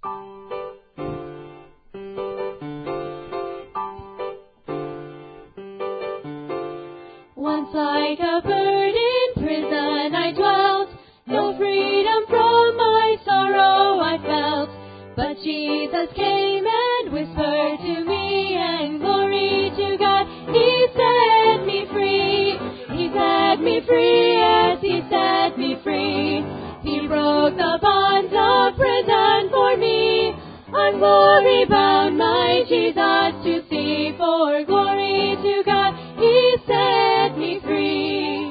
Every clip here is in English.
Once like a bird in prison I dwelt, no freedom from my sorrow I felt. But Jesus came and whispered to me, and glory to God, He set me free. He set me free, yes, He set me free. He broke the bonds of prison for me. I'm glory bound, my Jesus to see. For glory to God, He set me free.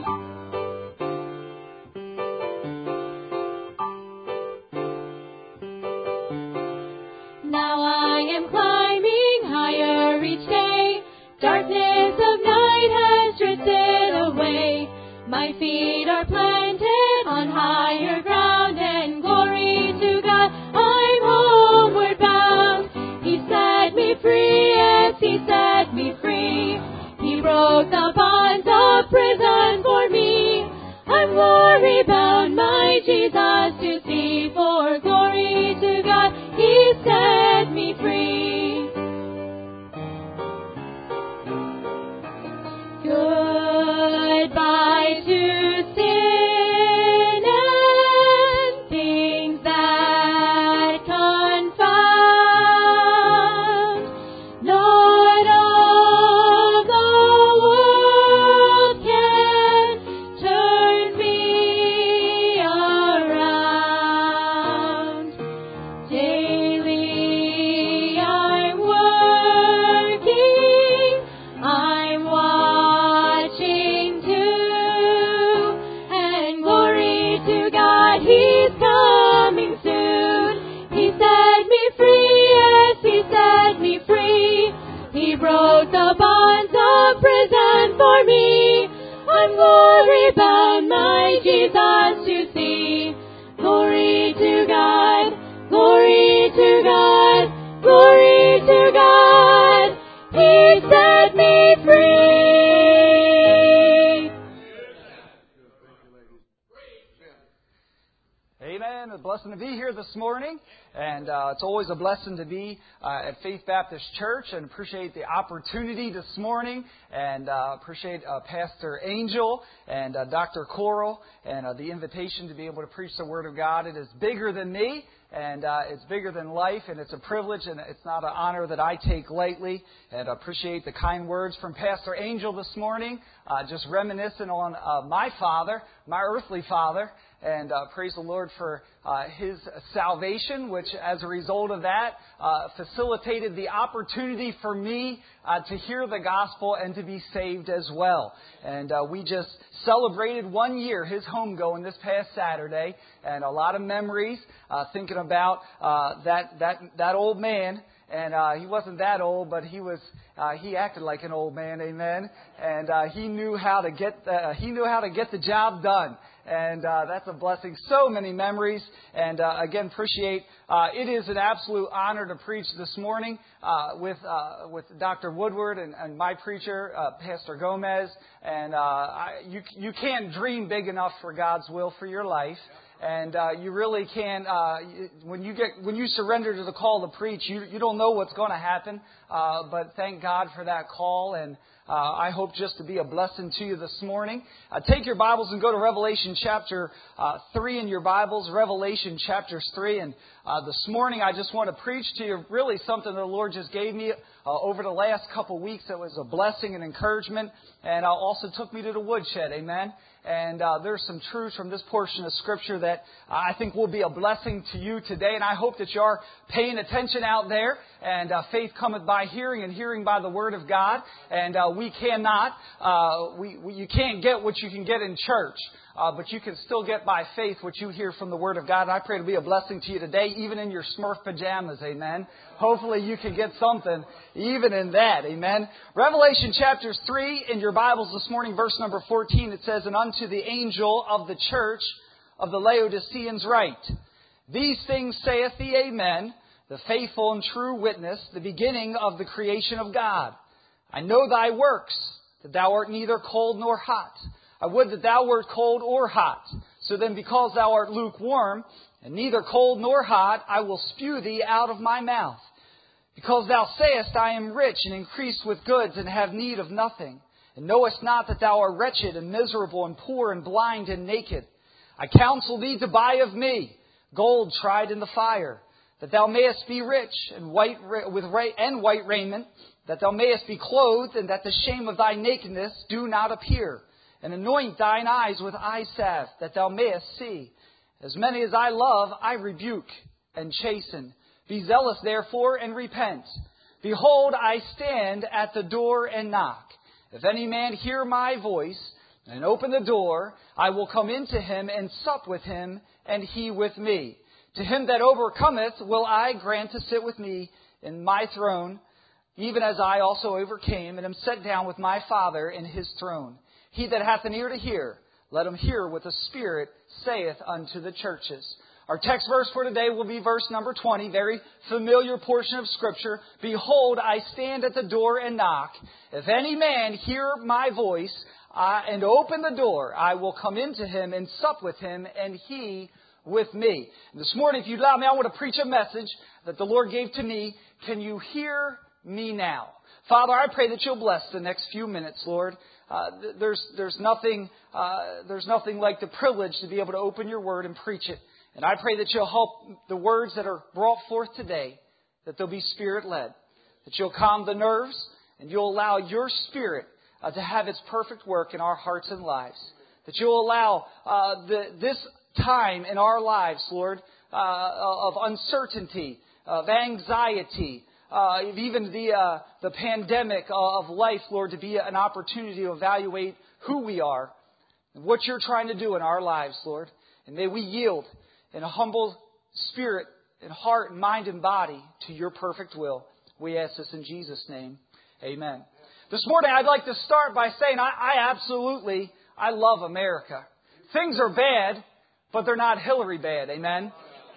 Now I am climbing higher each day. Darkness of night has drifted away. My feet are planted on higher ground, and glory to God, I'm homeward bound. He set me free, yes, He set me free. He broke the bonds of prison for me. I'm glory bound, my Jesus to see. For glory to God, He set me free. Goodbye to sin and things that confound. Not of the world can turn me around. Daily I'm working, I'm watching too, and glory to God, He's coming soon. He set me free, yes, He set me free. He broke the bonds of prison for me. I'm glory bound, my Jesus to see. Glory to God, glory to God, glory to God. He set me free. Amen. A blessing to be here this morning. And it's always a blessing to be at Faith Baptist Church, and appreciate the opportunity this morning, and appreciate Pastor Angel and Dr. Coral, and the invitation to be able to preach the Word of God. It is bigger than me, and it's bigger than life, and it's a privilege, and it's not an honor that I take lightly. And I appreciate the kind words from Pastor Angel this morning, just reminiscing on my father, my earthly father. And praise the Lord for His salvation, which as a result of that facilitated the opportunity for me to hear the gospel and to be saved as well. And we just celebrated 1 year His homegoing this past Saturday, and a lot of memories thinking about that old man. And he wasn't that old, but he acted like an old man, amen. And he knew how to get the job done. And that's a blessing. So many memories. And again, appreciate. It is an absolute honor to preach this morning with Dr. Woodward and my preacher, Pastor Gomez. And you can't dream big enough for God's will for your life. And you really can. When you surrender to the call to preach, you don't know what's going to happen. But thank God for that call. And I hope just to be a blessing to you this morning. Take your Bibles and go to Revelation chapter 3 in your Bibles. Revelation chapter 3. And this morning I just want to preach to you really something the Lord just gave me over the last couple weeks that was a blessing and encouragement. And also took me to the woodshed. Amen. And there's some truths from this portion of Scripture that I think will be a blessing to you today. And I hope that you are paying attention out there. And faith cometh by hearing, and hearing by the Word of God. And you can't get what you can get in church. But you can still get by faith what you hear from the Word of God. And I pray to be a blessing to you today, even in your Smurf pajamas. Amen. Hopefully you can get something even in that. Amen. Revelation chapter 3 in your Bibles this morning, verse number 14. It says, "And unto the angel of the church of the Laodiceans write, These things saith the Amen, the faithful and true witness, the beginning of the creation of God. I know thy works, that thou art neither cold nor hot. I would that thou wert cold or hot. So then, because thou art lukewarm, and neither cold nor hot, I will spew thee out of my mouth. Because thou sayest, I am rich, and increase with goods, and have need of nothing, and knowest not that thou art wretched, and miserable, and poor, and blind, and naked. I counsel thee to buy of me gold tried in the fire, that thou mayest be rich, and white raiment, that thou mayest be clothed, and that the shame of thy nakedness do not appear. And anoint thine eyes with eye salve, that thou mayest see. As many as I love, I rebuke and chasten. Be zealous, therefore, and repent. Behold, I stand at the door and knock. If any man hear my voice and open the door, I will come into him and sup with him, and he with me. To him that overcometh will I grant to sit with me in my throne, even as I also overcame, and am set down with my Father in his throne. He that hath an ear to hear, let him hear what the Spirit saith unto the churches. Our text verse for today will be verse number 20, very familiar portion of Scripture. Behold, I stand at the door and knock. If any man hear my voice and open the door, I will come into him and sup with him, and he with me. And this morning, if you'd allow me, I want to preach a message that the Lord gave to me. Can you hear me now? Father, I pray that you'll bless the next few minutes, Lord. There's nothing like the privilege to be able to open your word and preach it. And I pray that you'll help the words that are brought forth today, that they'll be Spirit-led, that you'll calm the nerves, and you'll allow your Spirit to have its perfect work in our hearts and lives. That you'll allow this time in our lives, Lord, of uncertainty, of anxiety, even the pandemic of life, Lord, to be an opportunity to evaluate who we are and what you're trying to do in our lives, Lord. And may we yield in a humble spirit and heart and mind and body to your perfect will. We ask this in Jesus' name. Amen. This morning I'd like to start by saying I love America. Things are bad, but they're not Hillary bad. Amen.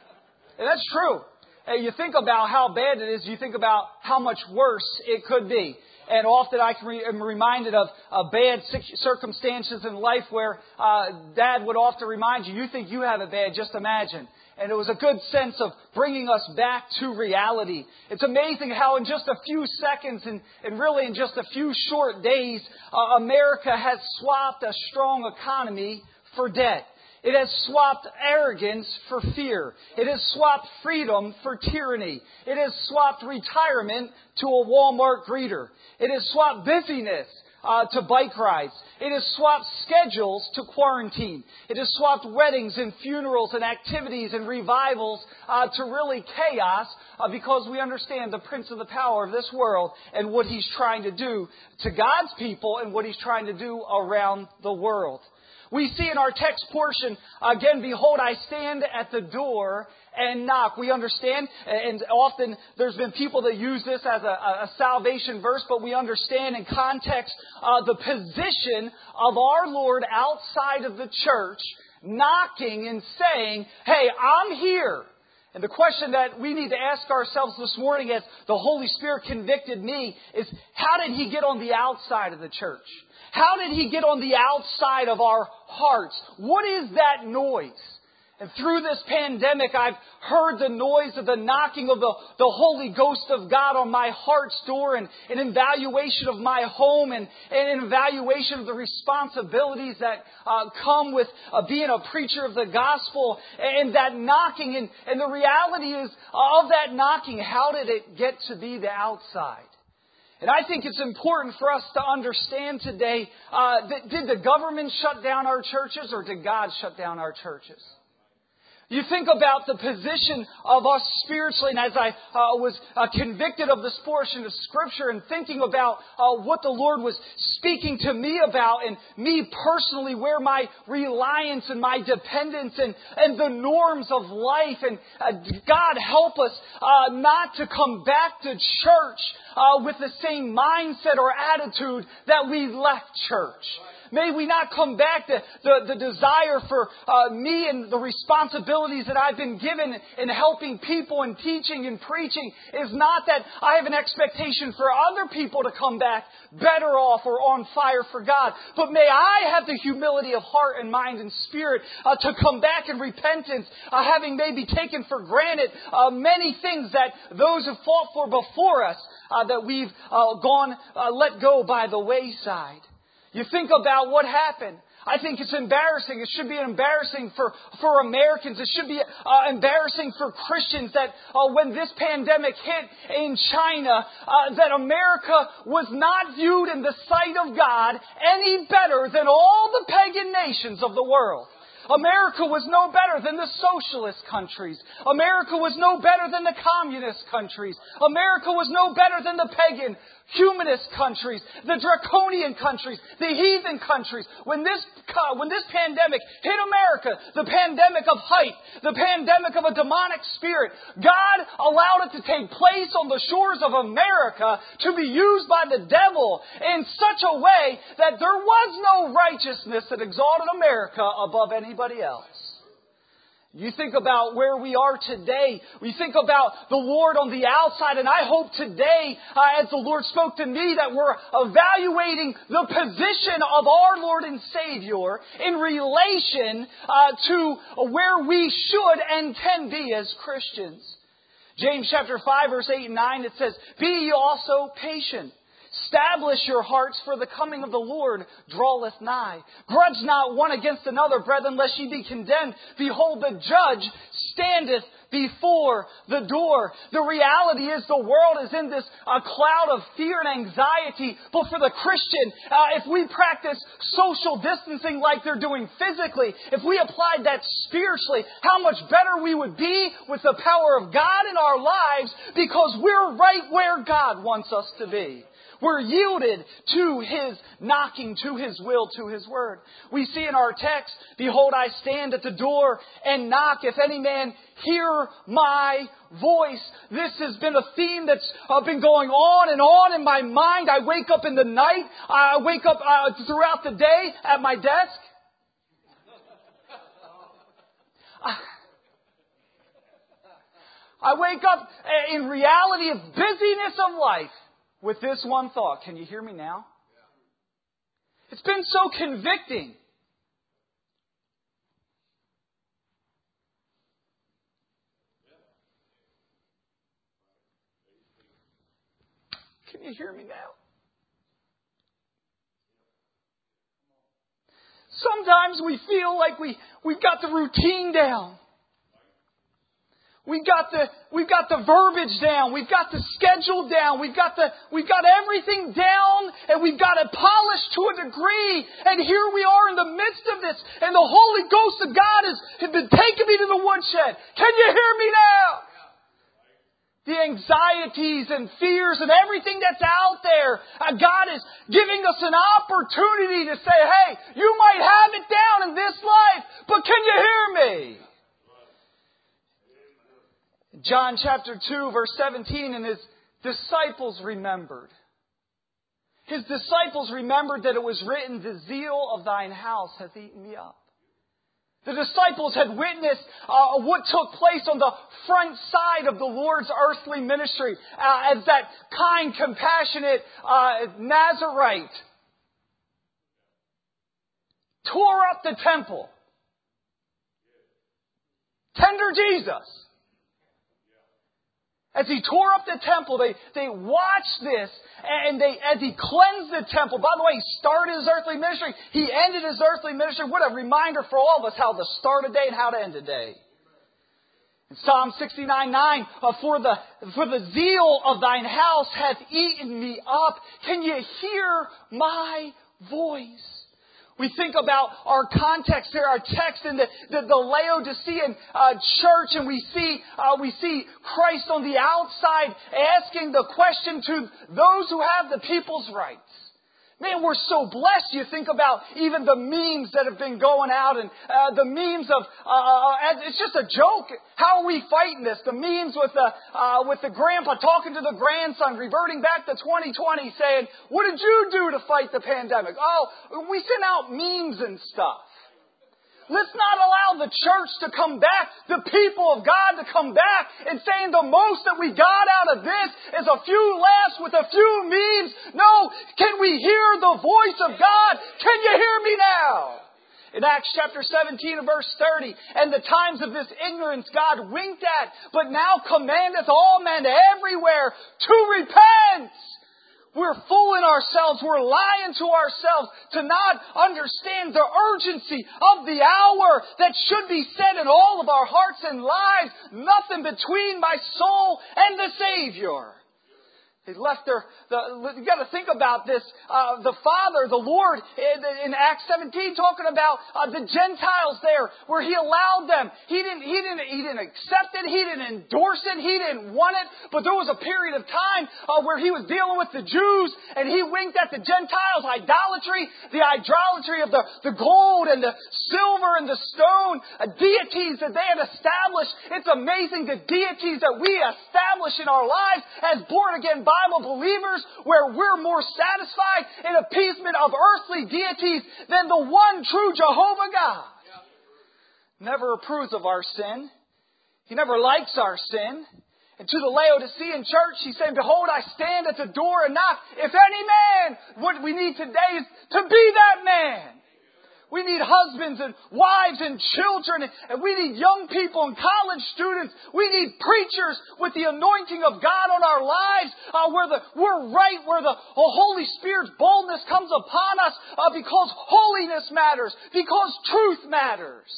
And that's true. You think about how bad it is. You think about how much worse it could be. And often I am reminded of bad circumstances in life where Dad would often remind you, you think you have it bad, just imagine. And it was a good sense of bringing us back to reality. It's amazing how in just a few seconds and really in just a few short days, America has swapped a strong economy for debt. It has swapped arrogance for fear. It has swapped freedom for tyranny. It has swapped retirement to a Walmart greeter. It has swapped busyness to bike rides. It has swapped schedules to quarantine. It has swapped weddings and funerals and activities and revivals to really chaos because we understand the prince of the power of this world and what he's trying to do to God's people and what he's trying to do around the world. We see in our text portion, again, behold, I stand at the door and knock. We understand, and often there's been people that use this as a salvation verse, but we understand in context the position of our Lord outside of the church, knocking and saying, hey, I'm here. And the question that we need to ask ourselves this morning as the Holy Spirit convicted me is, how did he get on the outside of the church? How did he get on the outside of our hearts? What is that noise? And through this pandemic, I've heard the noise of the knocking of the Holy Ghost of God on my heart's door and an evaluation of my home and an evaluation of the responsibilities that come with being a preacher of the gospel and that knocking. And the reality is of that knocking, how did it get to be the outside? And I think it's important for us to understand today, did the government shut down our churches or did God shut down our churches? You think about the position of us spiritually, and as I was convicted of this portion of Scripture and thinking about what the Lord was speaking to me about and me personally, where my reliance and my dependence and the norms of life, and God help us not to come back to church with the same mindset or attitude that we left church. May we not come back to the desire for me and the responsibilities that I've been given in helping people and teaching and preaching is not that I have an expectation for other people to come back better off or on fire for God. But may I have the humility of heart and mind and spirit to come back in repentance, having maybe taken for granted many things that those who fought for before us, that we've let go by the wayside. You think about what happened. I think it's embarrassing. It should be embarrassing for Americans. It should be embarrassing for Christians that when this pandemic hit in China, that America was not viewed in the sight of God any better than all the pagan nations of the world. America was no better than the socialist countries. America was no better than the communist countries. America was no better than the pagan, humanist countries, the draconian countries, the heathen countries. When this pandemic hit America, the pandemic of hype, the pandemic of a demonic spirit, God allowed it to take place on the shores of America to be used by the devil in such a way that there was no righteousness that exalted America above anybody else. You think about where we are today. We think about the Lord on the outside. And I hope today, as the Lord spoke to me, that we're evaluating the position of our Lord and Savior in relation to where we should and can be as Christians. James chapter 5, verse 8 and 9, it says, "Be ye also patient. Establish your hearts, for the coming of the Lord draweth nigh. Grudge not one against another, brethren, lest ye be condemned. Behold, the judge standeth before the door." The reality is the world is in this cloud of fear and anxiety. But for the Christian, if we practice social distancing like they're doing physically, if we applied that spiritually, how much better we would be with the power of God in our lives, because we're right where God wants us to be. We're yielded to His knocking, to His will, to His word. We see in our text, "Behold, I stand at the door and knock. If any man hear my voice." This has been a theme that's been going on and on in my mind. I wake up in the night. I wake up throughout the day at my desk. I wake up in reality of busyness of life with this one thought. Can you hear me now? It's been so convicting. Can you hear me now? Sometimes we feel like we've got the routine down. We've got the verbiage down. We've got the schedule down. We've got everything down, and we've got it polished to a degree. And here we are in the midst of this, and the Holy Ghost of God has been taking me to the woodshed. Can you hear me now? The anxieties and fears and everything that's out there, God is giving us an opportunity to say, "Hey, you might have it down in this life, but can you hear me?" John chapter 2, verse 17, "And His disciples remembered." His disciples remembered that it was written, "The zeal of thine house hath eaten me up." The disciples had witnessed what took place on the front side of the Lord's earthly ministry as that kind, compassionate Nazarite tore up the temple. Tender Jesus. As He tore up the temple, they watched this, and as He cleansed the temple. By the way, He started His earthly ministry. He ended His earthly ministry. What a reminder for all of us how to start a day and how to end a day. In Psalm 69:9, "For the zeal of thine house hath eaten me up. Can you hear my voice?" We think about our context here, our text in the Laodicean church, and we see Christ on the outside asking the question to those who have the people's rights. Man, we're so blessed. You think about even the memes that have been going out, and the memes of it's just a joke. How are we fighting this? The memes with the grandpa talking to the grandson, reverting back to 2020, saying, "What did you do to fight the pandemic?" Oh, we sent out memes and stuff. Let's not allow the church to come back, the people of God to come back and saying the most that we got out of this is a few laughs with a few memes. No, can we hear the voice of God? Can you hear me now? In Acts chapter 17 and verse 30, and the times of this ignorance God winked at, but now commandeth all men everywhere to repent. We're fooling ourselves. We're lying to ourselves to not understand the urgency of the hour that should be said in all of our hearts and lives. Nothing between my soul and the Savior. They left you got to think about this. The Father, the Lord, in Acts 17, talking about the Gentiles there, where He allowed them. He didn't accept it. He didn't endorse it. He didn't want it. But there was a period of time where He was dealing with the Jews, and He winked at the Gentiles' idolatry, the idolatry of the gold and the silver and the stone, deities that they had established. It's amazing the deities that we establish in our lives as born-again Bible believers, where we're more satisfied in appeasement of earthly deities than the one true Jehovah God. Never approves of our sin. He never likes our sin. And to the Laodicean church, He's saying, "Behold, I stand at the door and knock. If any man," what we need today is to be that man. We need husbands and wives and children, and we need young people and college students. We need preachers with the anointing of God on our lives, where the Holy Spirit's boldness comes upon us, because holiness matters, because truth matters.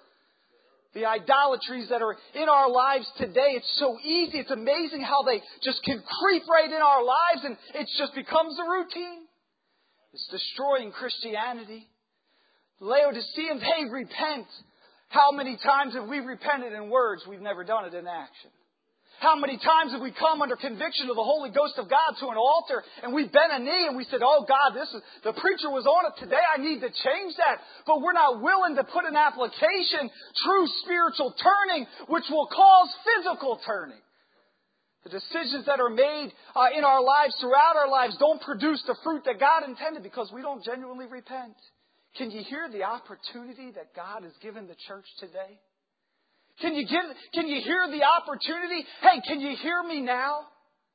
The idolatries that are in our lives today, it's so easy. It's amazing how they just can creep right in our lives, and it just becomes a routine. It's destroying Christianity. Laodiceans, hey, repent. How many times have we repented in words? We've never done it in action. How many times have we come under conviction of the Holy Ghost of God to an altar and we bent a knee and we said, "Oh God, the preacher was on it today. I need to change that." But we're not willing to put in application true spiritual turning, which will cause physical turning. The decisions that are made in our lives, throughout our lives, don't produce the fruit that God intended because we don't genuinely repent. Can you hear the opportunity that God has given the church today? Can you hear the opportunity? Hey, can you hear me now?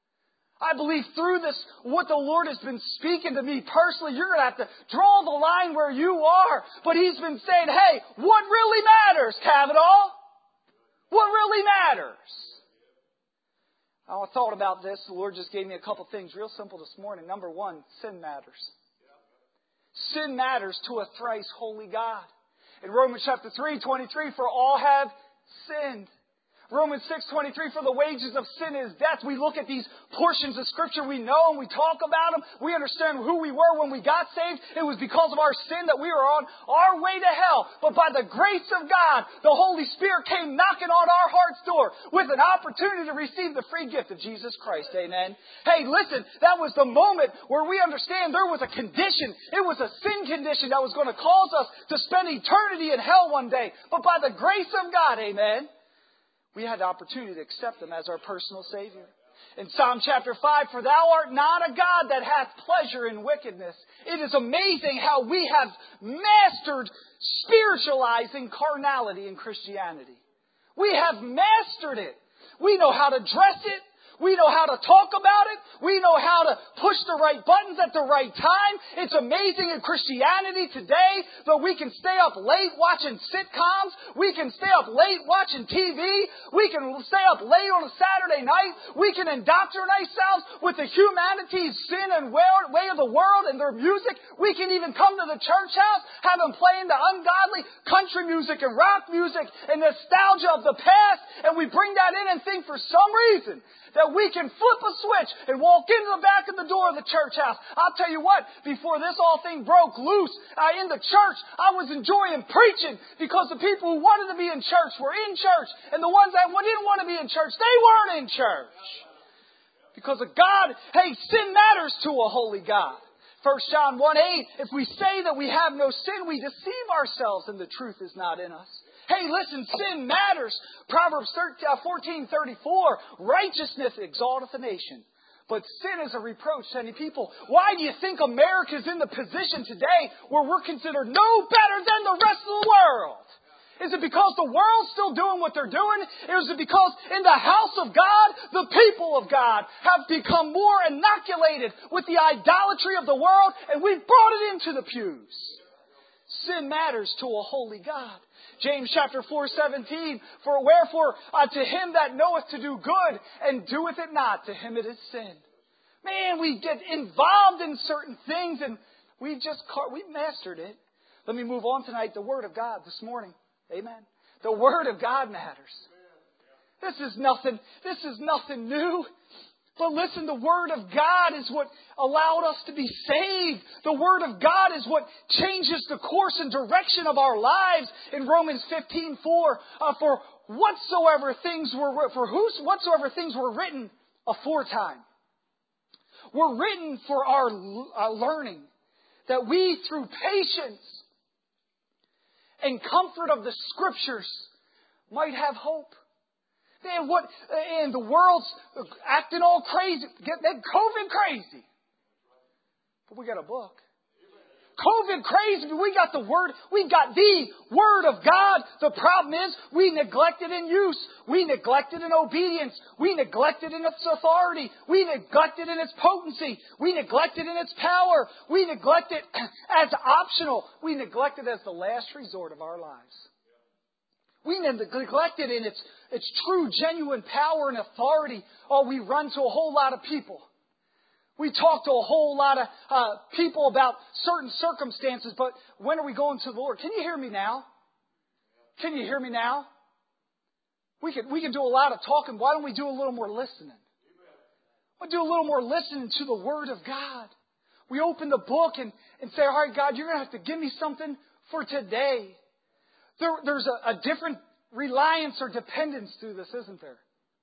I believe through this, what the Lord has been speaking to me personally, you're going to have to draw the line where you are. But He's been saying, hey, what really matters, Cavanaugh? What really matters? I thought about this. The Lord just gave me a couple things real simple this morning. Number one, sin matters. Sin matters to a thrice holy God. In Romans chapter 3:23, for all have sinned. Romans 6:23, for the wages of sin is death. We look at these portions of Scripture we know and we talk about them. We understand who we were when we got saved. It was because of our sin that we were on our way to hell. But by the grace of God, the Holy Spirit came knocking on our heart's door with an opportunity to receive the free gift of Jesus Christ. Amen. Hey, listen, that was the moment where we understand there was a condition. It was a sin condition that was going to cause us to spend eternity in hell one day. But by the grace of God, amen, we had the opportunity to accept Him as our personal Savior. In Psalm chapter 5, for Thou art not a God that hath pleasure in wickedness. It is amazing how we have mastered spiritualizing carnality in Christianity. We have mastered it. We know how to dress it. We know how to talk about it. We know how to push the right buttons at the right time. It's amazing in Christianity today that we can stay up late watching sitcoms. We can stay up late watching TV. We can stay up late on a Saturday night. We can indoctrinate ourselves with the humanity's sin and way of the world and their music. We can even come to the church house, have them playing the ungodly country music and rock music and nostalgia of the past, and we bring that in and think for some reason that we can flip a switch and walk into the back of the door of the church house. I'll tell you what, before this whole thing broke loose in the church, I was enjoying preaching because the people who wanted to be in church were in church. And the ones that didn't want to be in church, they weren't in church. Because of God, hey, sin matters to a holy God. 1 John 1:8, if we say that we have no sin, we deceive ourselves and the truth is not in us. Hey, listen, sin matters. Proverbs 14:34, righteousness exalteth a nation, but sin is a reproach to any people. Why do you think America is in the position today where we're considered no better than the rest of the world? Is it because the world's still doing what they're doing? Or is it because in the house of God, the people of God have become more inoculated with the idolatry of the world and we've brought it into the pews? Sin matters to a holy God. James chapter 4:17, for wherefore to him that knoweth to do good and doeth it not, to him it is sin. Man, we get involved in certain things and we've mastered it. Let me move on tonight. The Word of God this morning. Amen. The Word of God matters. This is nothing new. But listen, the Word of God is what allowed us to be saved. The Word of God is what changes the course and direction of our lives. In Romans 15:4, for whatsoever things were written aforetime were written for our learning, that we through patience and comfort of the Scriptures might have hope. Man, and the world's acting all crazy. Get that COVID crazy. But we got a book. COVID crazy, but we got the Word. We got the Word of God. The problem is we neglect it in use. We neglect it in obedience. We neglect it in its authority. We neglect it in its potency. We neglect it in its power. We neglect it as optional. We neglect it as the last resort of our lives. We neglect it in its true, genuine power and authority. Oh, we run to a whole lot of people. We talk to a whole lot of people about certain circumstances, but when are we going to the Lord? Can you hear me now? Can you hear me now? We can do a lot of talking. Why don't we do a little more listening? We'll do a little more listening to the Word of God. We open the book and say, all right, God, you're going to have to give me something for today. There's a different reliance or dependence to this, isn't there?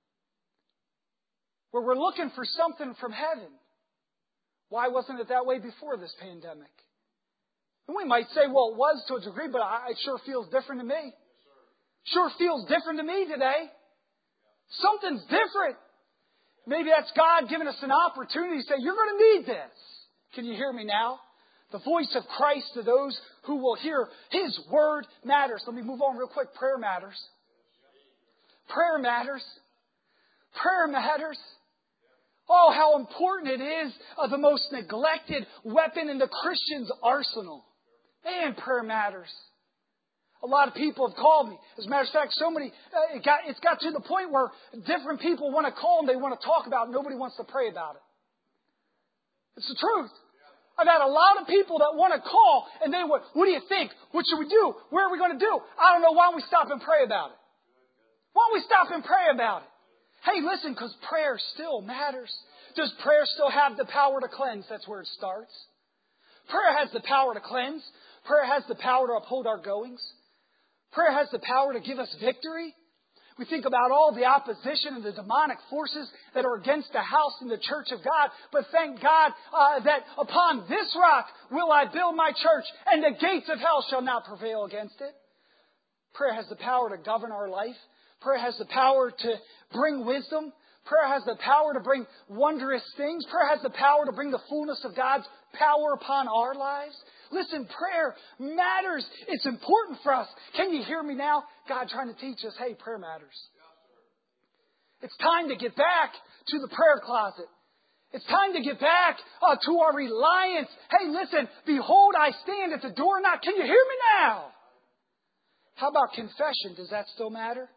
Where we're looking for something from heaven. Why wasn't it that way before this pandemic? And we might say, well, it was to a degree, but it sure feels different to me. Sure feels different to me today. Something's different. Maybe that's God giving us an opportunity to say, you're going to need this. Can you hear me now? The voice of Christ to those who will hear His Word matters. Let me move on real quick. Prayer matters. Prayer matters. Prayer matters. Oh, how important it is, the most neglected weapon in the Christian's arsenal. Man, prayer matters. A lot of people have called me. As a matter of fact, so many, it's got to the point where different people want to call and they want to talk about it. Nobody wants to pray about it. It's the truth. I've had a lot of people that want to call and they want, what do you think? What should we do? Where are we going to do? I don't know. Why don't we stop and pray about it? Why don't we stop and pray about it? Hey, listen, because prayer still matters. Does prayer still have the power to cleanse? That's where it starts. Prayer has the power to cleanse. Prayer has the power to uphold our goings. Prayer has the power to give us victory. We think about all the opposition and the demonic forces that are against the house and the church of God. But thank God that upon this rock will I build my church, and the gates of hell shall not prevail against it. Prayer has the power to govern our life. Prayer has the power to bring wisdom. Prayer has the power to bring wondrous things. Prayer has the power to bring the fullness of God's power upon our lives. Listen, prayer matters. It's important for us. Can you hear me now? God trying to teach us, hey, prayer matters. It's time to get back to the prayer closet. It's time to get back to our reliance. Hey, listen, behold, I stand at the door and knock. Can you hear me now? How about confession? Does that still matter?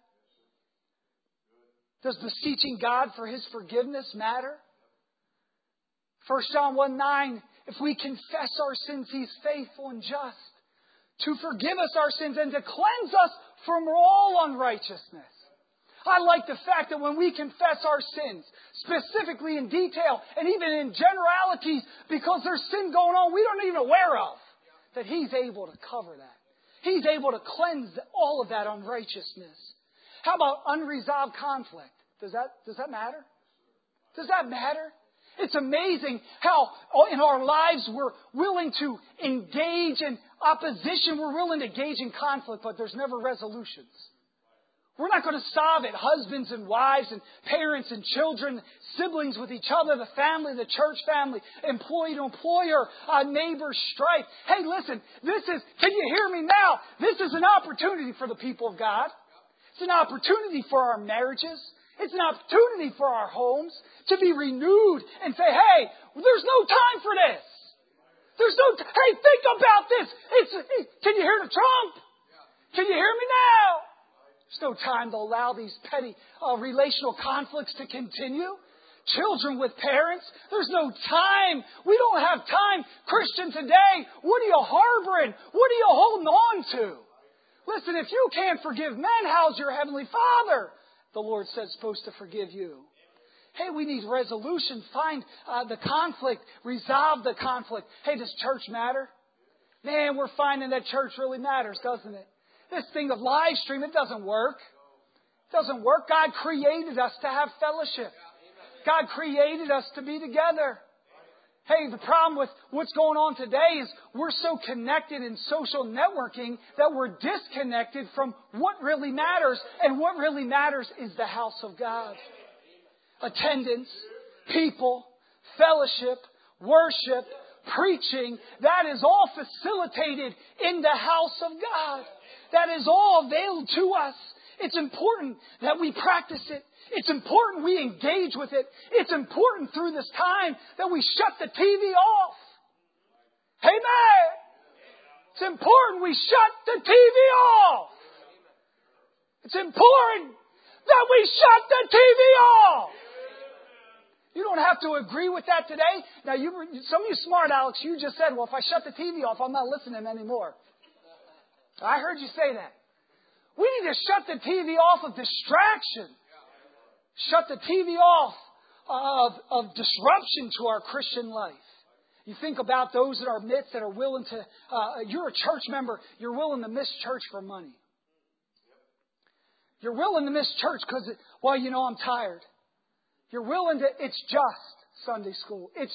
Does beseeching God for His forgiveness matter? 1 John 1:9, if we confess our sins, He's faithful and just to forgive us our sins and to cleanse us from all unrighteousness. I like the fact that when we confess our sins, specifically in detail and even in generalities, because there's sin going on we don't even aware of, that He's able to cover that. He's able to cleanse all of that unrighteousness. How about unresolved conflict? Does that matter? Does that matter? It's amazing how in our lives we're willing to engage in opposition. We're willing to engage in conflict, but there's never resolutions. We're not going to solve it. Husbands and wives and parents and children, siblings with each other, the family, the church family, employee to employer, neighbor strife. Hey, listen, can you hear me now? This is an opportunity for the people of God. It's an opportunity for our marriages. It's an opportunity for our homes to be renewed and say, hey, there's no time for this. Hey, think about this. Can you hear the trump? Can you hear me now? There's no time to allow these petty relational conflicts to continue. Children with parents, there's no time. We don't have time. Christian today, what are you harboring? What are you holding on to? Listen, if you can't forgive men, how's your Heavenly Father? The Lord said supposed to forgive you. Hey, we need resolution. Find the conflict. Resolve the conflict. Hey, does church matter? Man, we're finding that church really matters, doesn't it? This thing of live stream, it doesn't work. It doesn't work. God created us to have fellowship. God created us to be together. Hey, the problem with what's going on today is we're so connected in social networking that we're disconnected from what really matters. And what really matters is the house of God. Attendance, people, fellowship, worship, preaching, that is all facilitated in the house of God. That is all available to us. It's important that we practice it. It's important we engage with it. It's important through this time that we shut the TV off. Amen. It's important we shut the TV off. It's important that we shut the TV off. You don't have to agree with that today. Now, some of you smart Alex, you just said, well, if I shut the TV off, I'm not listening anymore. I heard you say that. We need to shut the TV off of distraction. Shut the TV off of disruption to our Christian life. You think about those in our midst that are willing to, you're a church member, you're willing to miss church for money. You're willing to miss church because, well, you know, I'm tired. You're willing to, it's just Sunday school. It's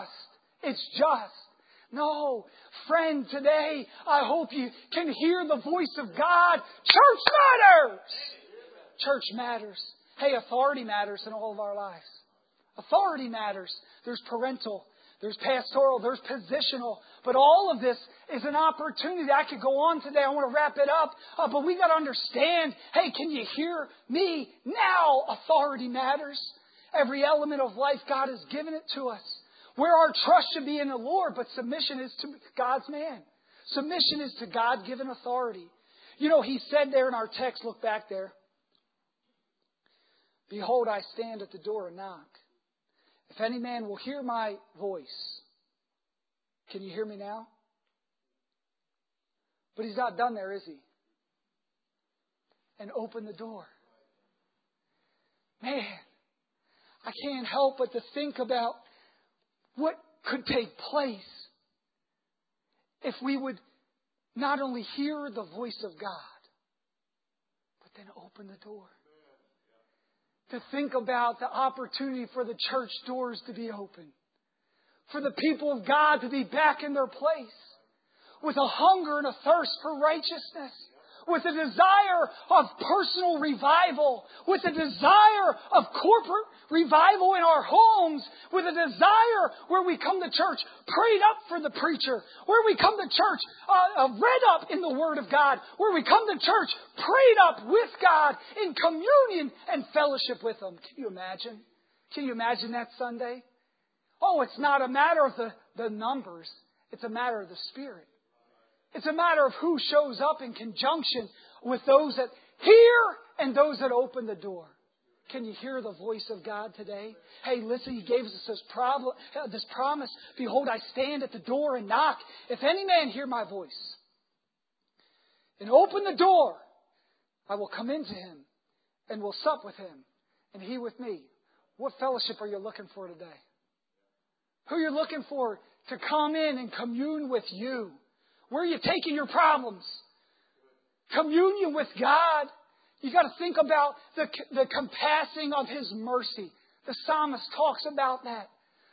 just. No, friend, today I hope you can hear the voice of God. Church matters. Church matters. Hey, authority matters in all of our lives. Authority matters. There's parental, there's pastoral, there's positional. But all of this is an opportunity. I could go on today. I want to wrap it up. But we got to understand, hey, can you hear me now? Authority matters. Every element of life, God has given it to us. Where our trust should be in the Lord, but submission is to God's man. Submission is to God-given authority. You know, He said there in our text, look back there. Behold, I stand at the door and knock. If any man will hear my voice. Can you hear me now? But He's not done there, is He? And open the door. Man, I can't help but to think about what could take place if we would not only hear the voice of God, but then open the door. To think about the opportunity for the church doors to be open. For the people of God to be back in their place. With a hunger and a thirst for righteousness. With a desire of personal revival. With a desire of corporate revival in our homes. With a desire where we come to church prayed up for the preacher. Where we come to church read up in the Word of God. Where we come to church prayed up with God in communion and fellowship with Him. Can you imagine? Can you imagine that Sunday? Oh, it's not a matter of the numbers. It's a matter of the Spirit. It's a matter of who shows up in conjunction with those that hear and those that open the door. Can you hear the voice of God today? Hey, listen, He gave us this promise. Behold, I stand at the door and knock. If any man hear my voice and open the door, I will come into him and will sup with him and he with me. What fellowship are you looking for today? Who are you looking for to come in and commune with you? Where are you taking your problems? Communion with God. You got to think about the compassing of His mercy. The psalmist talks about that.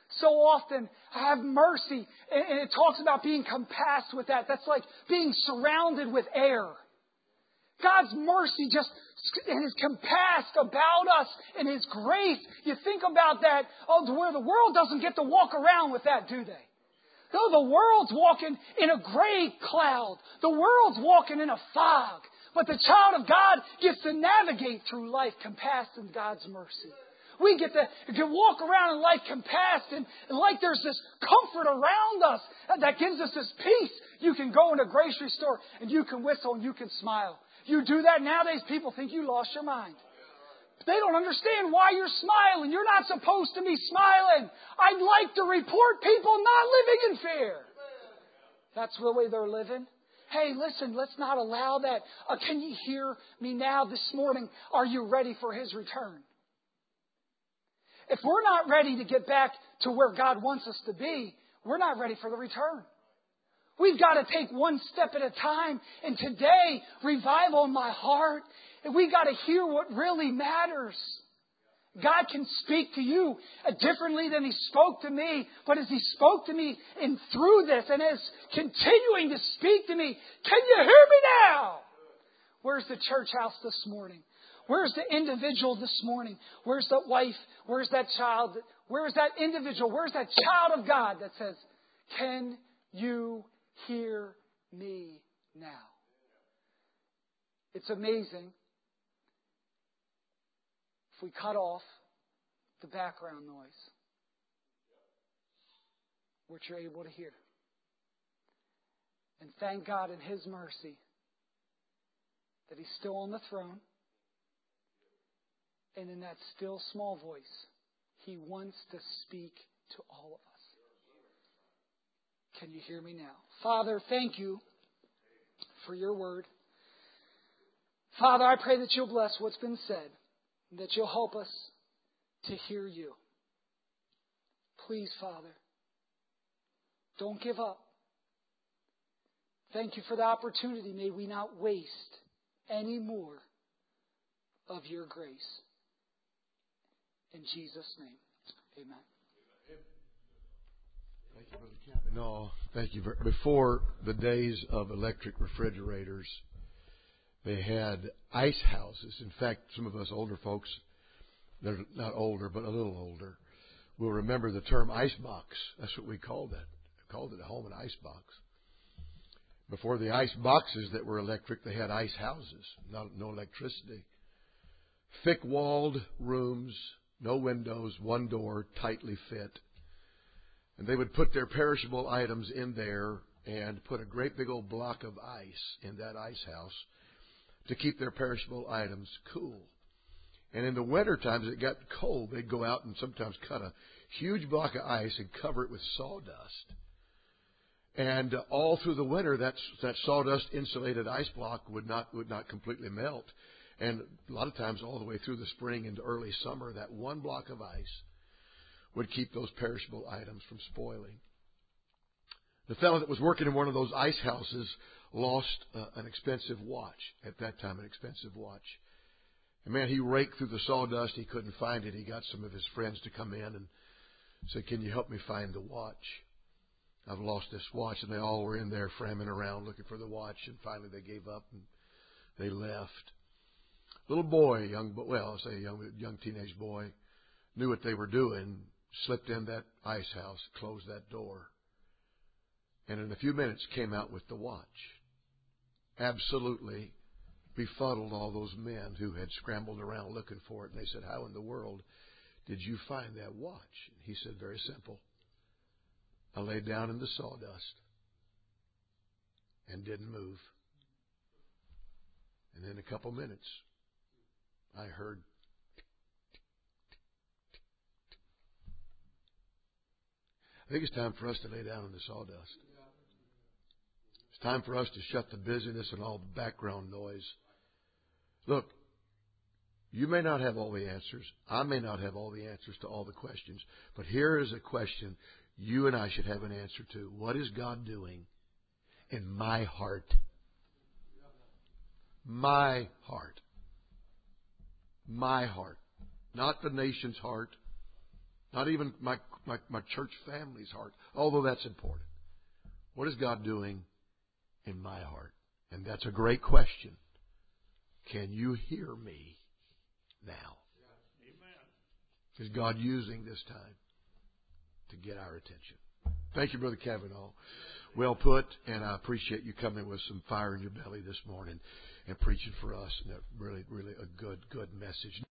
so often, have mercy. And it talks about being compassed with that. That's like being surrounded with air. God's mercy just is compassed about us in His grace. You think about that, where the world doesn't get to walk around with that, do they? No, the world's walking in a gray cloud. The world's walking in a fog. But the child of God gets to navigate through life compassed in God's mercy. We get to walk around in life compassed and like there's this comfort around us that gives us this peace. You can go in a grocery store and you can whistle and you can smile. You do that nowadays, people think you lost your mind. They don't understand why you're smiling. You're not supposed to be smiling. I'd like to report people not living in fear. That's the way they're living. Hey, listen, let's not allow that. Can you hear me now this morning? Are you ready for His return? If we're not ready to get back to where God wants us to be, we're not ready for the return. We've got to take one step at a time. And today, revival in my heart. And we got to hear what really matters. God can speak to you differently than He spoke to me. But as He spoke to me and through this and is continuing to speak to me, can you hear me now? Where's the church house this morning? Where's the individual this morning? Where's that wife? Where's that child? Where's that individual? Where's that child of God that says, can you hear me now? It's amazing if we cut off the background noise, what you're able to hear. And thank God in His mercy that He's still on the throne. And in that still small voice, He wants to speak to all of us. Can you hear me now? Father, thank You for Your word. Father, I pray that You'll bless what's been said, and that You'll help us to hear You. Please, Father, don't give up. Thank You for the opportunity. May we not waste any more of Your grace. In Jesus' name, amen. Thank you, Brother Kevin. No, thank you. Before the days of electric refrigerators, they had ice houses. In fact, some of us older folks, they're not older, but a little older, will remember the term ice box. That's what we called it. We called it a home, an ice box. Before the ice boxes that were electric, they had ice houses, no electricity. Thick-walled rooms, no windows, one door, tightly fit. And they would put their perishable items in there and put a great big old block of ice in that ice house to keep their perishable items cool. And in the winter times, it got cold. They'd go out and sometimes cut a huge block of ice and cover it with sawdust. And all through the winter, that sawdust insulated ice block would not completely melt. And a lot of times all the way through the spring into early summer, that one block of ice would keep those perishable items from spoiling. The fellow that was working in one of those ice houses lost an expensive watch. At that time, an expensive watch. And man, he raked through the sawdust. He couldn't find it. He got some of his friends to come in and said, "Can you help me find the watch? I've lost this watch." And they all were in there framming around looking for the watch. And finally they gave up and they left. Little boy, young teenage boy, knew what they were doing, slipped in that ice house, closed that door, and in a few minutes came out with the watch. Absolutely befuddled all those men who had scrambled around looking for it. And they said, "How in the world did you find that watch?" And he said, "Very simple. I laid down in the sawdust and didn't move. And in a couple minutes, I heard I think it's time for us to lay down in the sawdust. It's time for us to shut the busyness and all the background noise. Look, you may not have all the answers. I may not have all the answers to all the questions. But here is a question you and I should have an answer to. What is God doing in my heart? My heart. My heart. Not the nation's heart. Not even my church family's heart, although that's important. What is God doing in my heart? And that's a great question. Can you hear me now? Is God using this time to get our attention? Thank you, Brother Kavanaugh. Well put, and I appreciate you coming with some fire in your belly this morning and preaching for us. And really, really a good message.